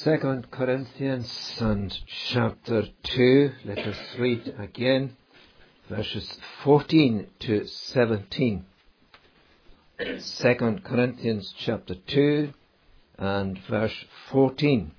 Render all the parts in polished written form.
2 Corinthians and chapter 2. Let us read again verses 14 to 17. 2 Corinthians chapter 2 and verse 14.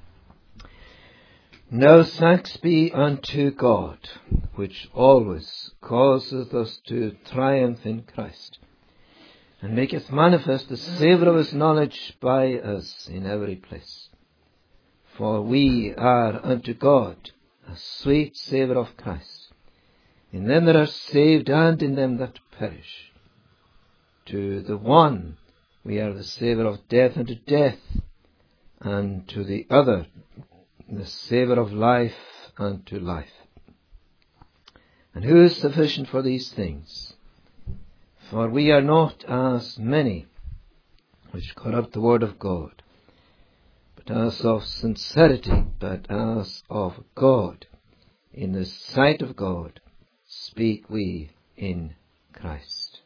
Now thanks be unto God, which always causeth us to triumph in Christ, and maketh manifest the savour of his knowledge by us in every place. For we are unto God a sweet savour of Christ, in them that are saved and in them that perish. To the one we are the savour of death unto death, and to the other the savour of life unto life. And who is sufficient for these things? For we are not as many which corrupt the word of God, but as of sincerity, but as of God, in the sight of God, speak we in Christ.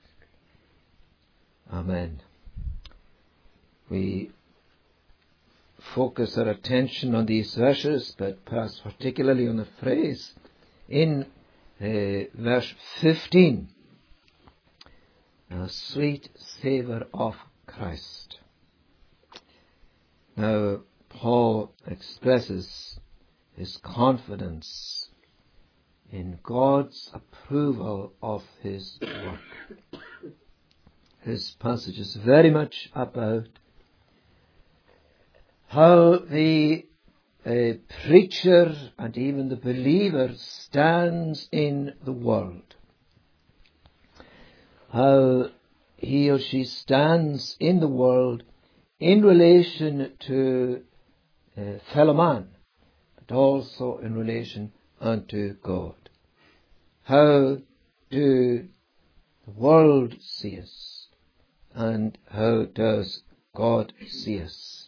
Amen. We focus our attention on these verses, but perhaps particularly on the phrase in verse 15. A sweet savour of Christ. Now, Paul expresses his confidence in God's approval of his work. His passage is very much about how the preacher and even the believer stands in the world. How he or she stands in the world in relation to fellow man, but also in relation unto God. How do the world see us, and how does God see us?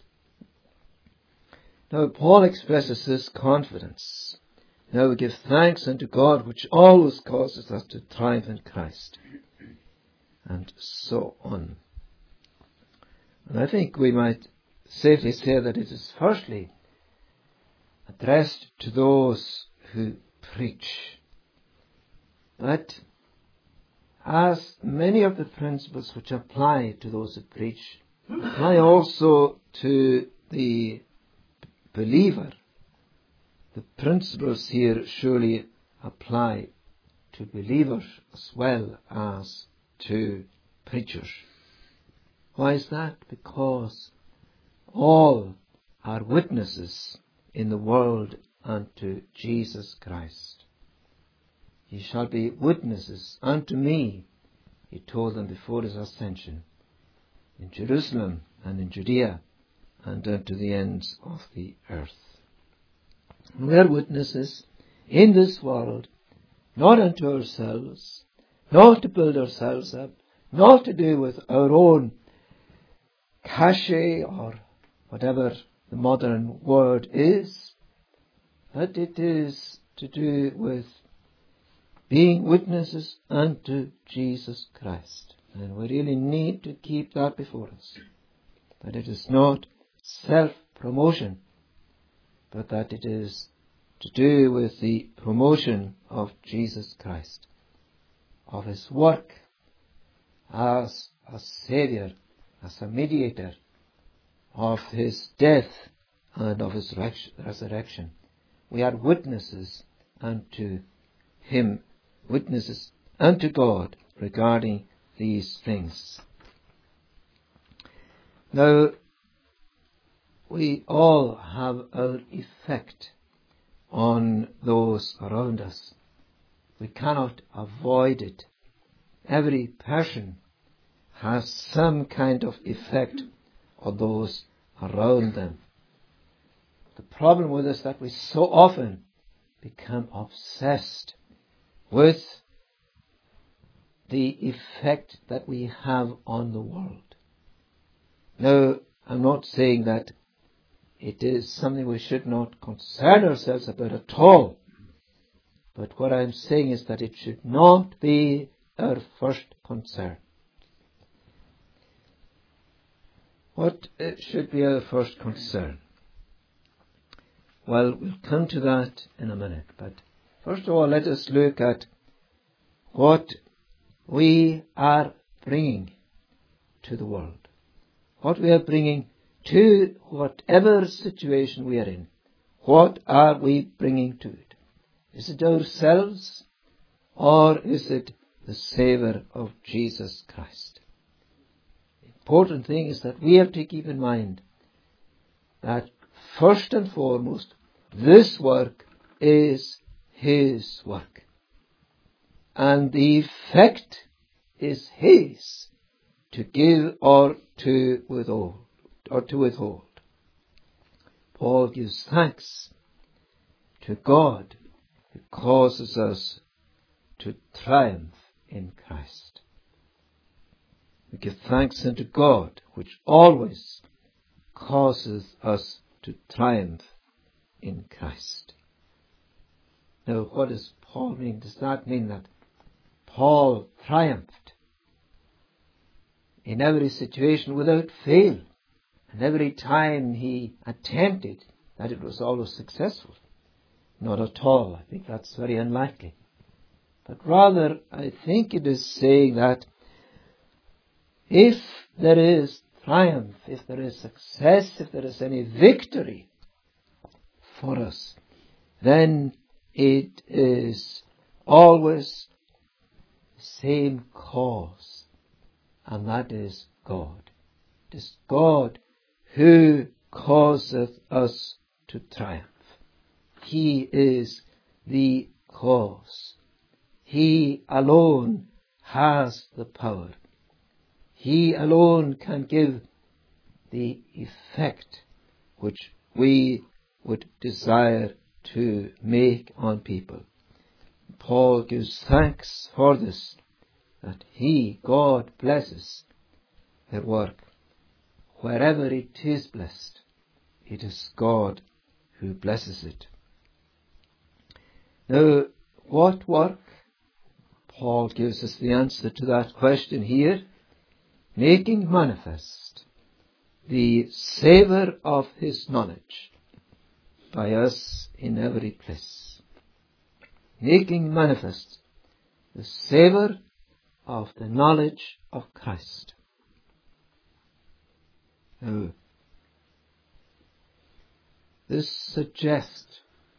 Now Paul expresses this confidence. Now we give thanks unto God, which always causes us to triumph in Christ. And so on. And I think we might safely say that it is firstly addressed to those who preach. But as many of the principles which apply to those who preach apply also to the believer, the principles here surely apply to believers as well as to preachers. Why is that? Because all are witnesses in the world unto Jesus Christ. Ye shall be witnesses unto me, he told them before his ascension, in Jerusalem and in Judea and unto the ends of the earth. We are witnesses in this world, not unto ourselves, not to build ourselves up, not to do with our own cachet or whatever the modern word is, but it is to do with being witnesses unto Jesus Christ. And we really need to keep that before us, that it is not self-promotion, but that it is to do with the promotion of Jesus Christ, of his work as a Saviour, as a mediator, of his death and of his resurrection. We are witnesses unto him, witnesses unto God regarding these things. Now, we all have our effect on those around us. We cannot avoid it. Every person has some kind of effect on those around them. The problem with us is that we so often become obsessed with the effect that we have on the world. Now, I'm not saying that it is something we should not concern ourselves about at all. But what I'm saying is that it should not be our first concern. What should be our first concern? Well, we'll come to that in a minute. But first of all, let us look at what we are bringing to the world. What we are bringing to whatever situation we are in. What are we bringing to it? Is it ourselves, or is it the savour of Jesus Christ? The important thing is that we have to keep in mind that first and foremost, this work is His work. And the effect is His to give or to withhold. Paul gives thanks to God who causes us to triumph in Christ. We give thanks unto God which always causes us to triumph in Christ. Now, what does Paul mean? Does that mean that Paul triumphed in every situation without fail, and every time he attempted that it was always successful? Not at all. I think that's very unlikely. But rather, I think it is saying that if there is triumph, if there is success, if there is any victory for us, then it is always the same cause, and that is God. It is God who causeth us to triumph. He is the cause. He alone has the power. He alone can give the effect which we would desire to make on people. Paul gives thanks for this, that He, God, blesses their work. Wherever it is blessed, it is God who blesses it. Now, what work? Paul gives us the answer to that question here. Making manifest the savour of His knowledge by us in every place. Making manifest the savour of the knowledge of Christ. Now, this suggests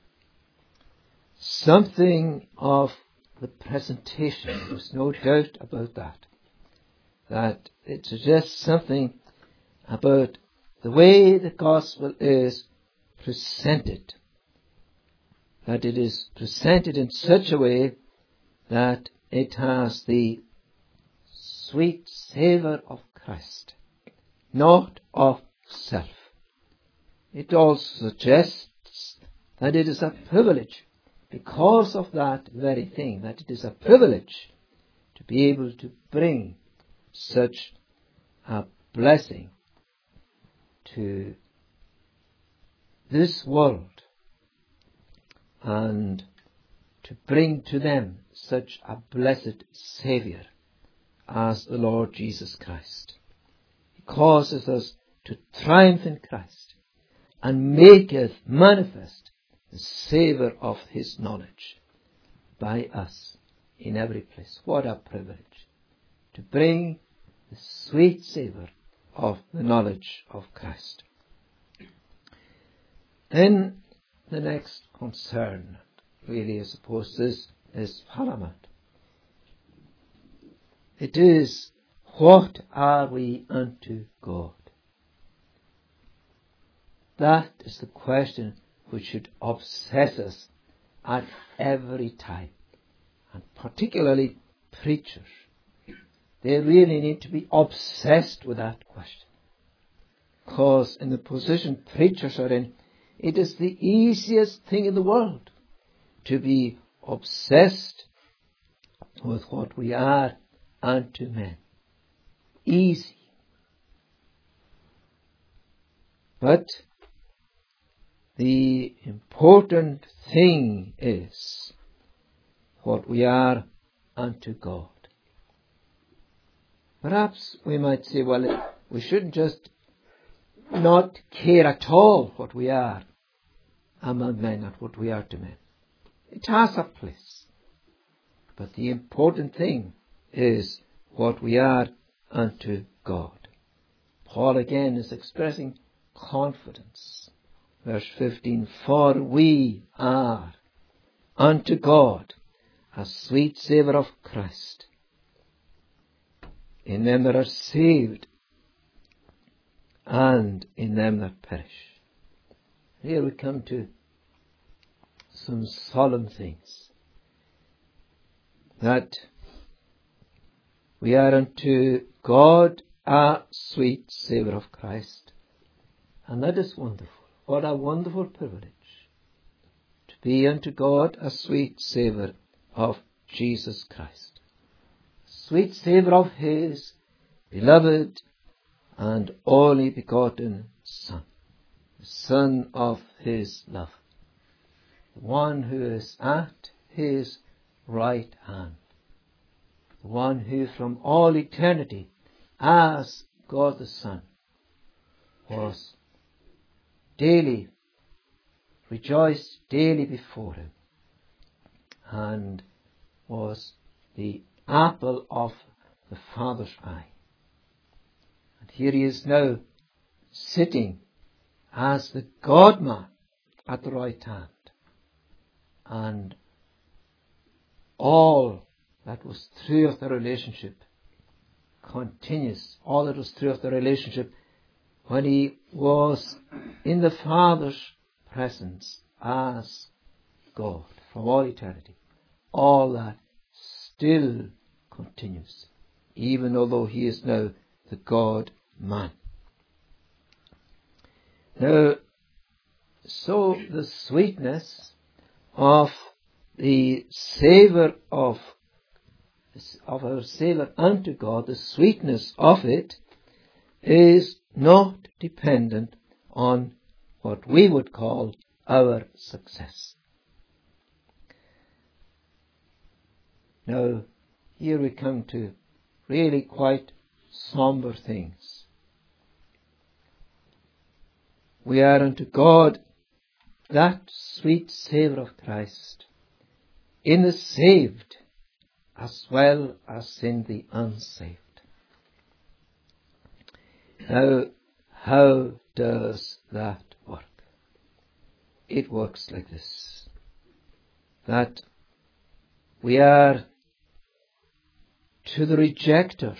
something of the presentation. There's no doubt about that. That it suggests something about the way the gospel is presented. That it is presented in such a way that it has the sweet savour of Christ, not of self. It also suggests that it is a privilege, because of that very thing, that it is a privilege to be able to bring such a blessing to this world, and to bring to them such a blessed Saviour as the Lord Jesus Christ. He causes us to triumph in Christ, and maketh manifest the savour of His knowledge by us in every place. What a privilege to bring the sweet savour of the knowledge of Christ. Then the next concern, really I suppose this is paramount. It is, what are we unto God? That is the question which should obsess us at every time, and particularly preachers. They really need to be obsessed with that question, because in the position preachers are in, it is the easiest thing in the world to be obsessed with what we are unto men. Easy. But the important thing is what we are unto God. Perhaps we might say, well, we shouldn't just not care at all what we are among men, not what we are to men. It has a place. But the important thing is what we are unto God. Paul again is expressing confidence. Verse 15, for we are unto God a sweet savour of Christ in them that are saved and in them that perish. Here we come to some solemn things. That we are unto God a sweet savour of Christ. And that is wonderful. What a wonderful privilege to be unto God a sweet savour of Jesus Christ. Sweet savour of His beloved and only begotten Son, the Son of His love, the one who is at His right hand, the one who from all eternity as God the Son was daily, rejoiced daily before Him, and was the apple of the Father's eye. And here He is now sitting as the God-man at the right hand. And all that was true of the relationship continues. All that was true of the relationship when He was in the Father's presence as God from all eternity. All that still continues, even although He is now the God-man. Now, so the sweetness of the savour of our savour unto God, the sweetness of it is not dependent on what we would call our success. Now, here we come to really quite somber things. We are unto God that sweet savour of Christ in the saved as well as in the unsaved. Now, how does that work? It works like this, that we are to the rejectors,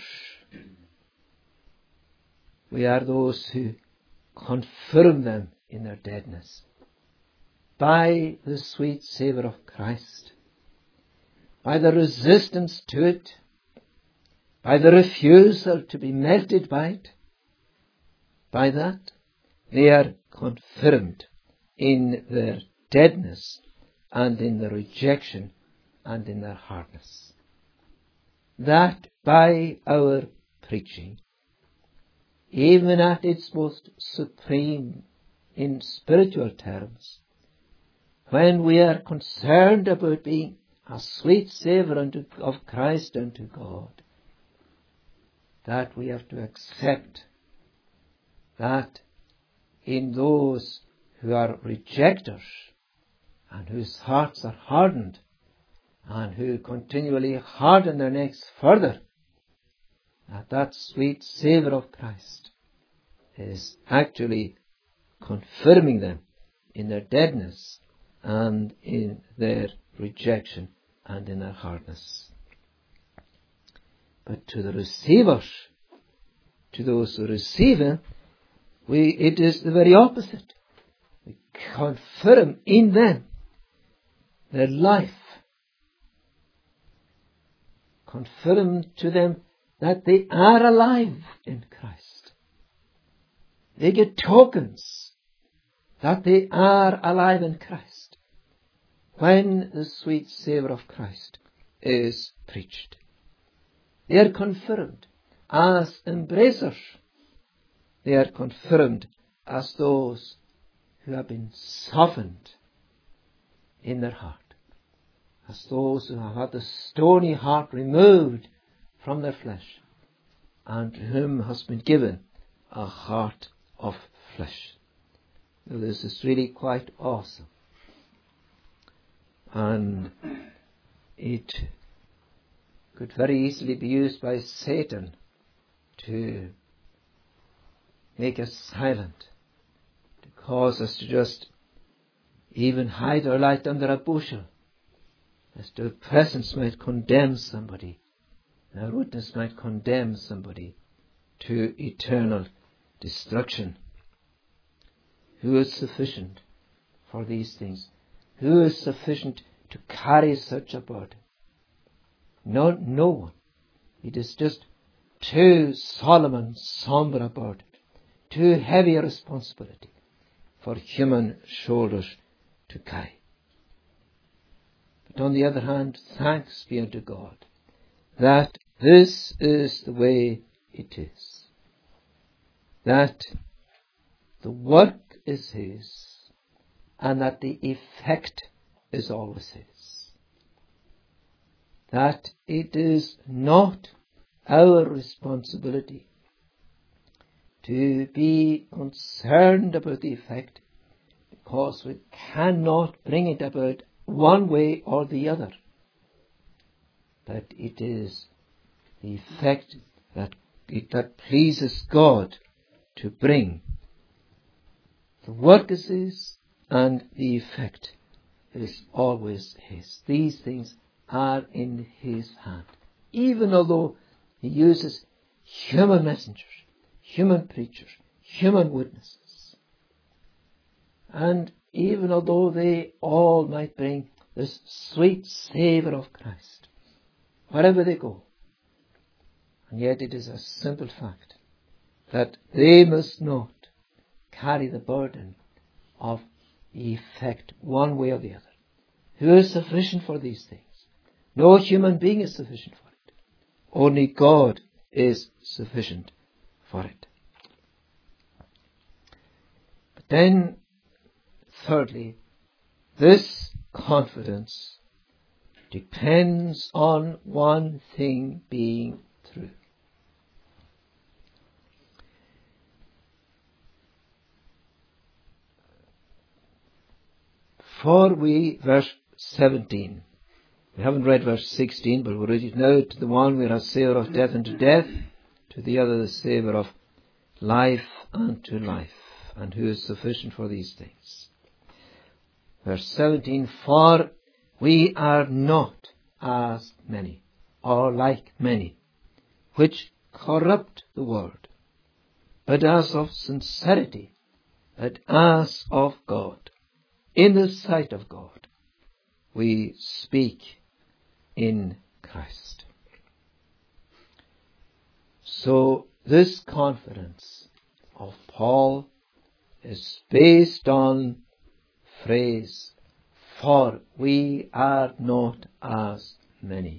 we are those who confirm them in their deadness by the sweet savour of Christ, by the resistance to it, by the refusal to be melted by it. By that, they are confirmed in their deadness and in their rejection and in their hardness. That by our preaching, even at its most supreme in spiritual terms, when we are concerned about being a sweet savour of Christ unto God, that we have to accept that in those who are rejectors and whose hearts are hardened and who continually harden their necks further, that sweet savour of Christ is actually confirming them in their deadness and in their rejection and in their hardness. But to the receivers, to those who receive Him, it is the very opposite. We confirm in them their life. Confirm to them that they are alive in Christ. They get tokens that they are alive in Christ when the sweet savour of Christ is preached. They are confirmed as embracers. They are confirmed as those who have been softened in their heart, as those who have had the stony heart removed from their flesh, and to whom has been given a heart of flesh. Now, this is really quite awesome. And it could very easily be used by Satan to make us silent, to cause us to just even hide our light under a bushel, as our presence might condemn somebody, and our witness might condemn somebody to eternal destruction. Who is sufficient for these things? Who is sufficient to carry such a burden? No one. It is just too solemn and somber a burden, too heavy a responsibility for human shoulders to carry. But on the other hand, thanks be unto God that this is the way it is, that the work is His, and that the effect is always His. That it is not our responsibility to be concerned about the effect, because we cannot bring it about one way or the other. But it is the effect that pleases God to bring. The work is His, and the effect is always His. These things are in His hand. Even although He uses human messengers, human preachers, human witnesses, and even although they all might bring this sweet savour of Christ wherever they go, and yet it is a simple fact that they must not carry the burden of the effect one way or the other. Who is sufficient for these things? No human being is sufficient for it. Only God is sufficient for it. But then, thirdly, this confidence depends on one thing being true. For we, verse 17, we haven't read verse 16, but we'll read it now. To the one we are a savour of death unto death, to the other the savour of life unto life. And who is sufficient for these things? Verse 17, for we are not as many, or like many, which corrupt the word, but as of sincerity, but as of God. In the sight of God, we speak in Christ. So this confidence of Paul is based on phrase, for we are not as many.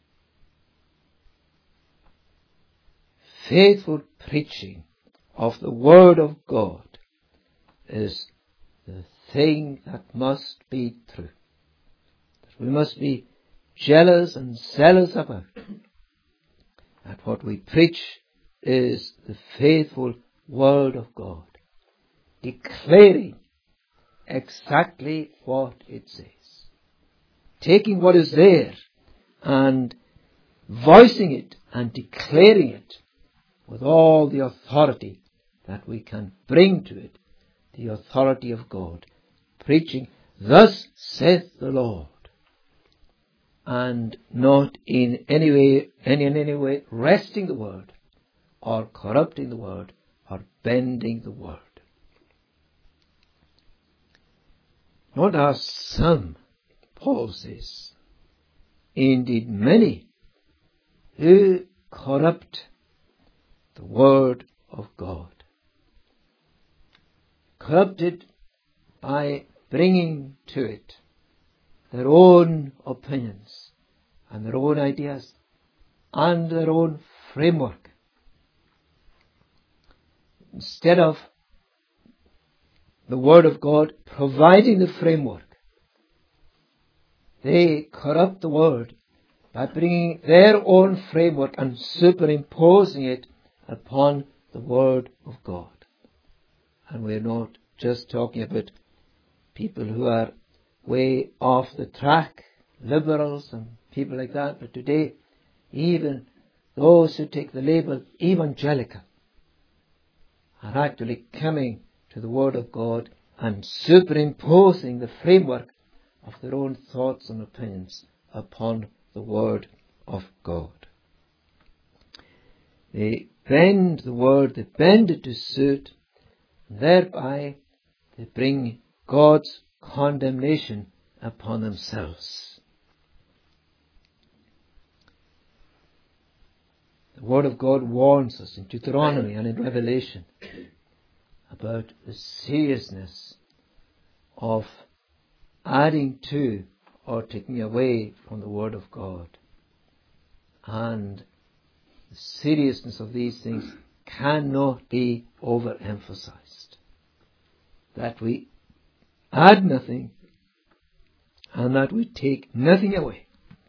Faithful preaching of the Word of God is the thing that must be true, that we must be jealous and zealous about, that what we preach is the faithful Word of God, declaring exactly what it says, taking what is there and voicing it and declaring it with all the authority that we can bring to it, the authority of God, preaching, thus saith the Lord, and not in any way wresting the word, or corrupting the word, or bending the word. Not as some, Paul says, indeed many, who corrupt the word of God. Corrupted by bringing to it their own opinions and their own ideas and their own framework, instead of the Word of God providing the framework. They corrupt the Word by bringing their own framework and superimposing it upon the Word of God. And we're not just talking about people who are way off the track, liberals and people like that, but today even those who take the label evangelical are actually coming to the Word of God and superimposing the framework of their own thoughts and opinions upon the Word of God. They bend the Word, they bend it to suit, and thereby they bring God's condemnation upon themselves. The Word of God warns us in Deuteronomy and in Revelation about the seriousness of adding to or taking away from the Word of God. And the seriousness of these things cannot be overemphasized. That we add nothing and that we take nothing away.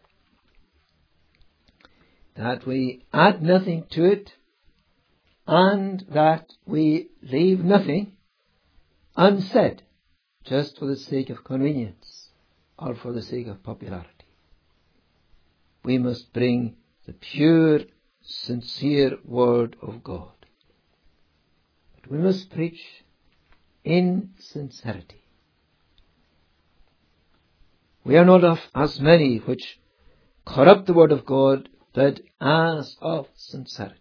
That we add nothing to it and that we leave nothing unsaid just for the sake of convenience or for the sake of popularity. We must bring the pure, sincere Word of God. But we must preach in sincerity. We are not of as many which corrupt the Word of God, but as of sincerity.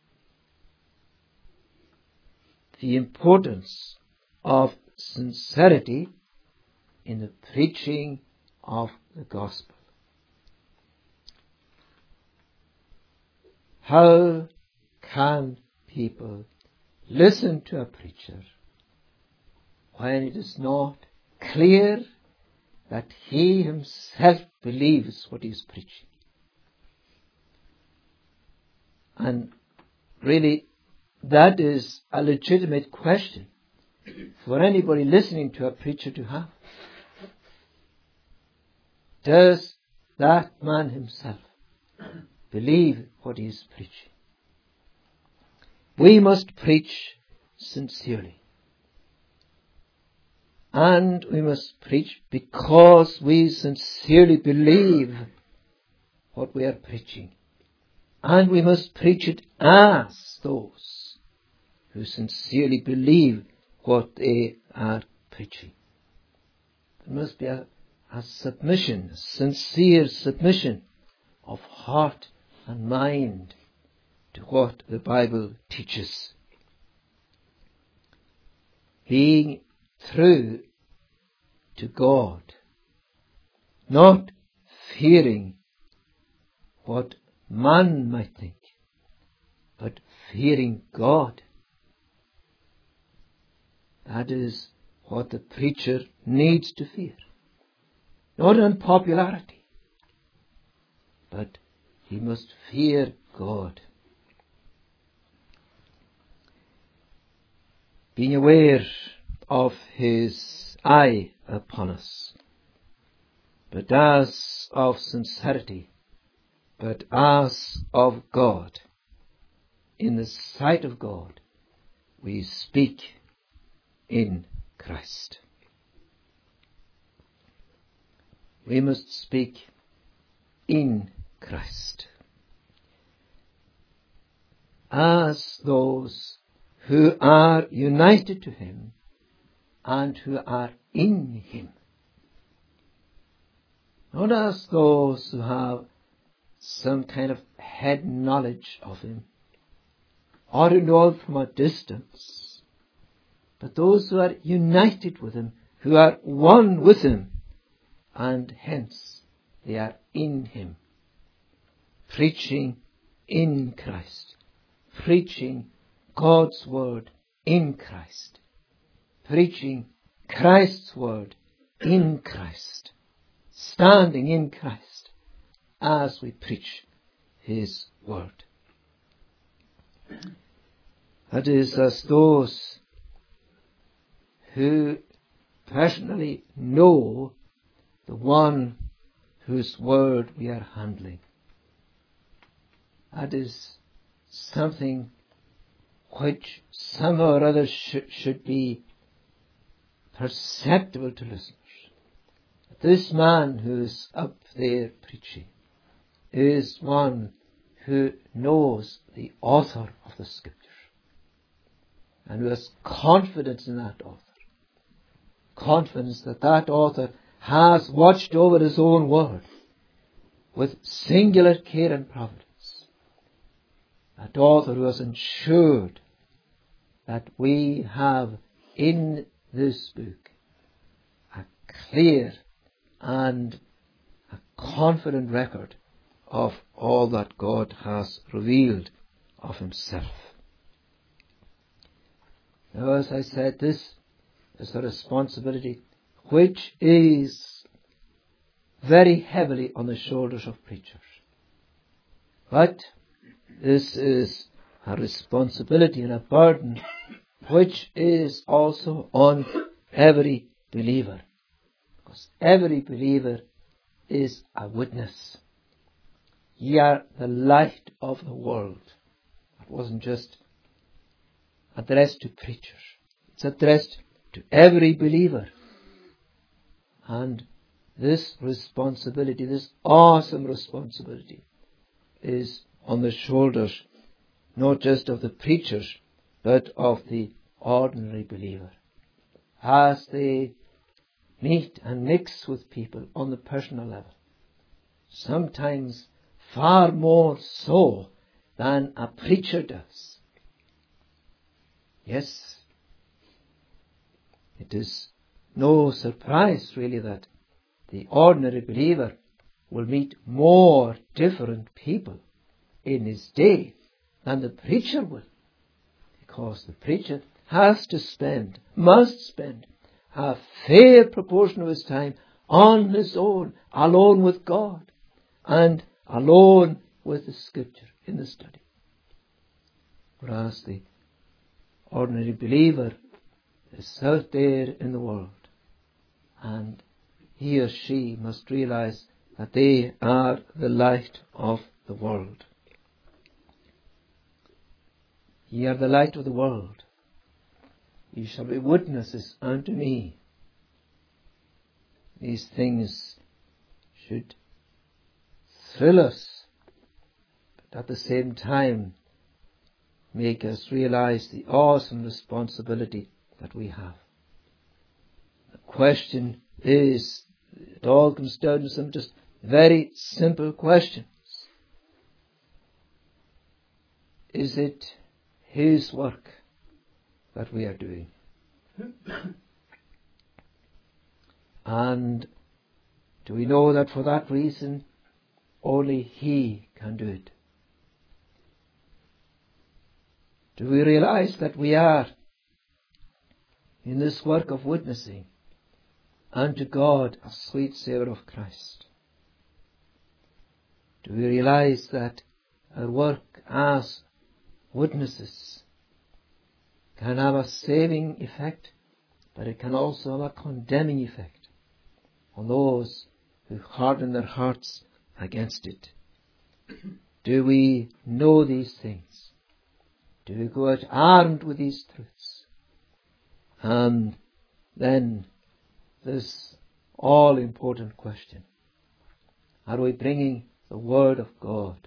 The importance of sincerity in the preaching of the gospel. How can people listen to a preacher when it is not clear that he himself believes what he is preaching? And really, that is a legitimate question for anybody listening to a preacher to have. Does that man himself believe what he is preaching? We must preach sincerely. And we must preach because we sincerely believe what we are preaching. And we must preach it as those who sincerely believe what they are preaching. There must be a submission, a sincere submission of heart and mind to what the Bible teaches. Being true to God, not fearing what man might think, but fearing God. That is what the preacher needs to fear. Not unpopularity, but he must fear God. Being aware of his eye upon us, but as of sincerity, but as of God. In the sight of God, we speak in Christ. We must speak in Christ as those who are united to him and who are in him. Not as those who have some kind of head knowledge of him or who know him from a distance, but those who are united with him, who are one with him, and hence they are in him, preaching in Christ, preaching God's word in Christ, preaching Christ's word in Christ, standing in Christ as we preach his word. That is, as those who personally know the one whose word we are handling. That is something which somehow or other should be perceptible to listeners. this man who's up there preaching is one who knows the author of the Scripture and who has confidence in that author. Confidence that that author has watched over his own word with singular care and providence. That author who has ensured that we have in this book a clear and a confident record of all that God has revealed of himself. Now, as I said, this is a responsibility which is very heavily on the shoulders of preachers. But this is a responsibility and a burden which is also on every believer. Because every believer is a witness. Ye are the light of the world. It wasn't just addressed to preachers. It's addressed to every believer. And this responsibility, this awesome responsibility, is on the shoulders not just of the preachers, but of the ordinary believer. As they meet and mix with people on the personal level, sometimes far more so than a preacher does. Yes, it is no surprise really that the ordinary believer will meet more different people in his day than the preacher will, because the preacher has to spend, must spend, a fair proportion of his time on his own, alone with God, and alone with the Scripture in the study. Whereas the ordinary believer is out there in the world, and he or she must realize that they are the light of the world. Ye are the light of the world. Ye shall be witnesses unto me. These things should thrill us, but at the same time make us realize the awesome responsibility that we have. The question is, it all comes down to some just very simple questions. Is it His work that we are doing? And do we know that for that reason only He can do it? Do we realize that we are in this work of witnessing unto God a sweet savour of Christ? Do we realize that our work as witnesses can have a saving effect, but it can also have a condemning effect on those who harden their hearts against it? Do we know these things? Do we go out armed with these truths? And then this all-important question: are we bringing the Word of God?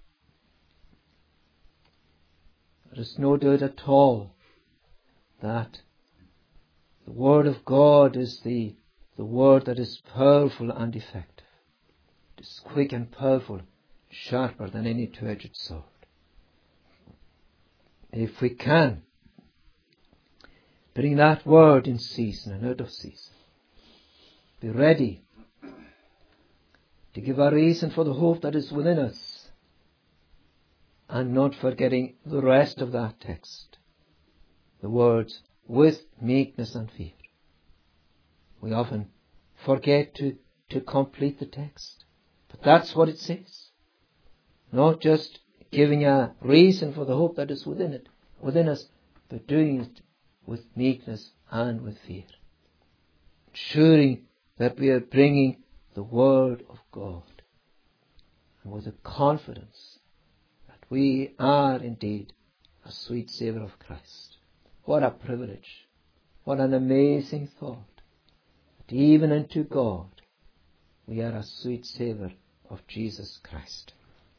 There is no doubt at all that the Word of God is the Word that is powerful and effective. It is quick and powerful, sharper than any two-edged sword. If we can bring that Word in season and out of season, be ready to give a reason for the hope that is within us, and not forgetting the rest of that text, the words, with meekness and fear. We often forget to complete the text, but that's what it says. Not just giving a reason for the hope that is within us, but doing it with meekness and with fear. Ensuring that we are bringing the Word of God, and with a confidence that we are indeed a sweet savour of Christ. What a privilege, what an amazing thought, that even unto God we are a sweet savour of Jesus Christ.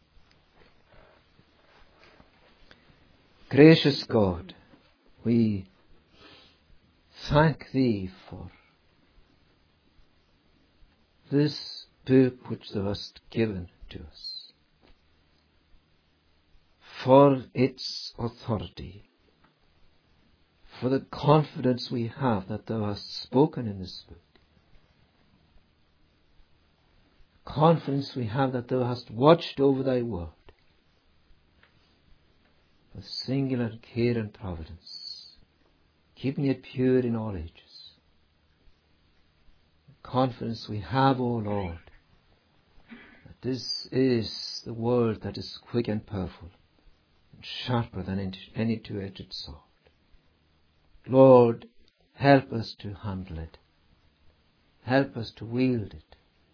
Gracious God, we thank Thee for this book which Thou hast given to us, for its authority, for the confidence we have that Thou hast spoken in this book, confidence we have that Thou hast watched over Thy word with singular care and providence, keeping it pure in all ages. Confidence we have, O Lord, that this is the word that is quick and powerful and sharper than any two-edged sword. Lord, help us to handle it. Help us to wield it.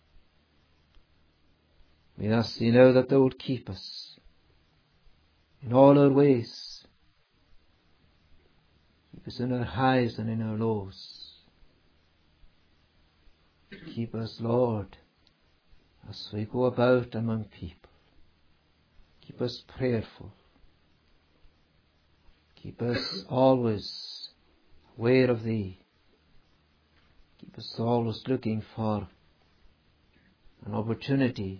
We ask Thee now that Thou wilt keep us in all our ways. Keep us in our highs and in our lows. Keep us, Lord, as we go about among people. Keep us prayerful. Keep us always aware of Thee. Keep us always looking for an opportunity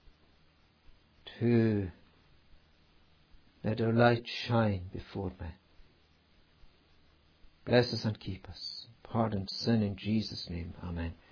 to let our light shine before men. Bless us and keep us. Pardon sin in Jesus' name. Amen.